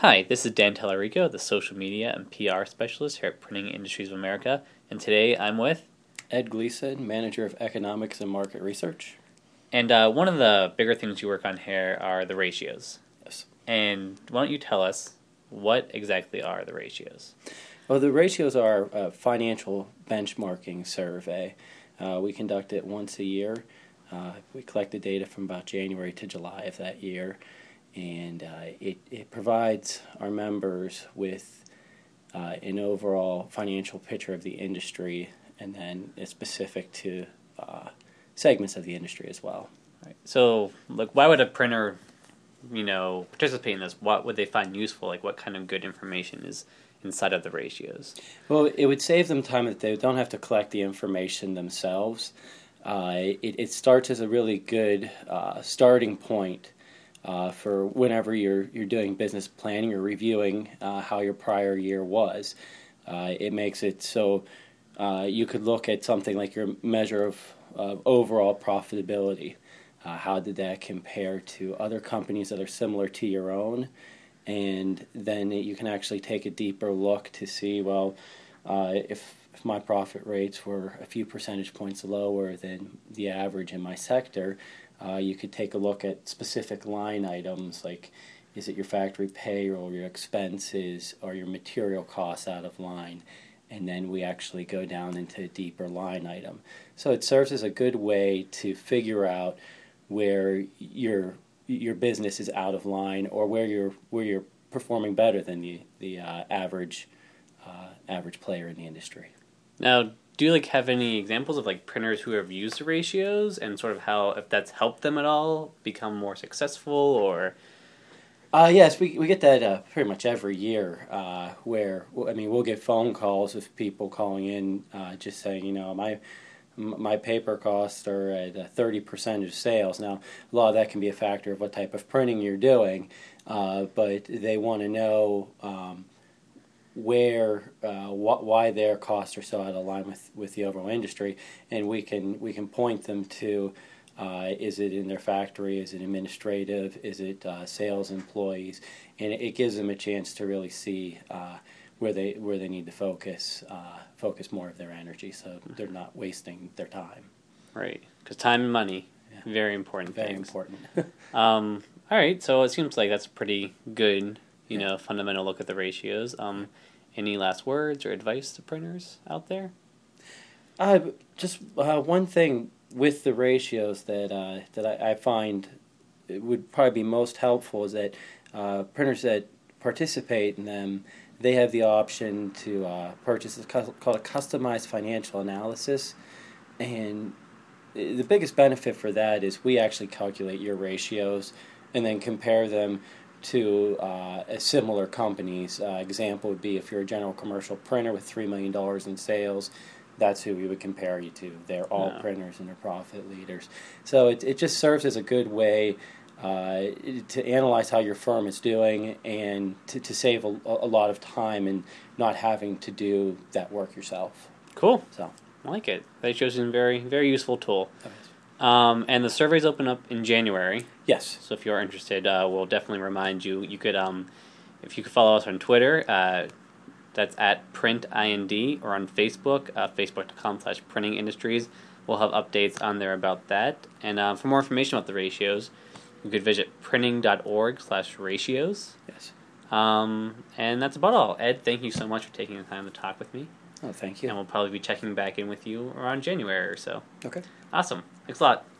Hi, this is Dan Tellerico, the social media and PR specialist here at Printing Industries of America, and today I'm with... Ed Gleason, Manager of Economics and Market Research. And one of the bigger things you work on here are the ratios. Yes. And why don't you tell us what exactly are the ratios? Well, the ratios are a financial benchmarking survey. We conduct it once a year. We collect the data from about January to July of that year, and it provides our members with an overall financial picture of the industry, and then it's specific to segments of the industry as well. Right. So, why would a printer, participate in this? What would they find useful? What kind of good information is inside of the ratios? Well, it would save them time that they don't have to collect the information themselves. It starts as a really good starting point for whenever you're doing business planning or reviewing how your prior year was. It makes it so you could look at something like your measure of overall profitability. How did that compare to other companies that are similar to your own? And then you can actually take a deeper look to see, if my profit rates were a few percentage points lower than the average in my sector, you could take a look at specific line items like, is it your factory payroll, your expenses, or your material costs out of line? And then we actually go down into a deeper line item. So it serves as a good way to figure out where your business is out of line, or where you're performing better than the average player in the industry. Now, do you have any examples of printers who have used the ratios and sort of how, if that's helped them at all become more successful, or? Yes, we get that pretty much every year. Where we'll get phone calls of people calling in just saying, my paper costs are at 30% of sales. Now, a lot of that can be a factor of what type of printing you're doing, but they want to know why their costs are so out of line with the overall industry, and we can point them to is it in their factory, is it administrative, is it sales employees, and it gives them a chance to really see where they need to focus more of their energy, so they're not wasting their time. Right, because time and money, very important Very things. important. All right, so it seems like that's a pretty good, fundamental look at the ratios. Any last words or advice to printers out there? Just one thing with the ratios that I find it would probably be most helpful is that printers that participate in them, they have the option to purchase called a customized financial analysis, and the biggest benefit for that is we actually calculate your ratios and then compare them to similar companies. Example would be if you're a general commercial printer with $3 million in sales, that's who we would compare you to. They're all printers and they're profit leaders. So it just serves as a good way to analyze how your firm is doing and to save a lot of time and not having to do that work yourself. Cool. So I like it. Ratios is a very, very useful tool. Okay. And the surveys open up in January. Yes. So if you're interested, we'll definitely remind you. You could, if you could follow us on Twitter, that's at PrintIND, or on Facebook, facebook.com/printingindustries. We'll have updates on there about that. And for more information about the ratios, you could visit printing.org/ratios. Yes. And that's about all. Ed, thank you so much for taking the time to talk with me. Oh, thank you. And we'll probably be checking back in with you around January or so. Okay. Awesome. Thanks a lot.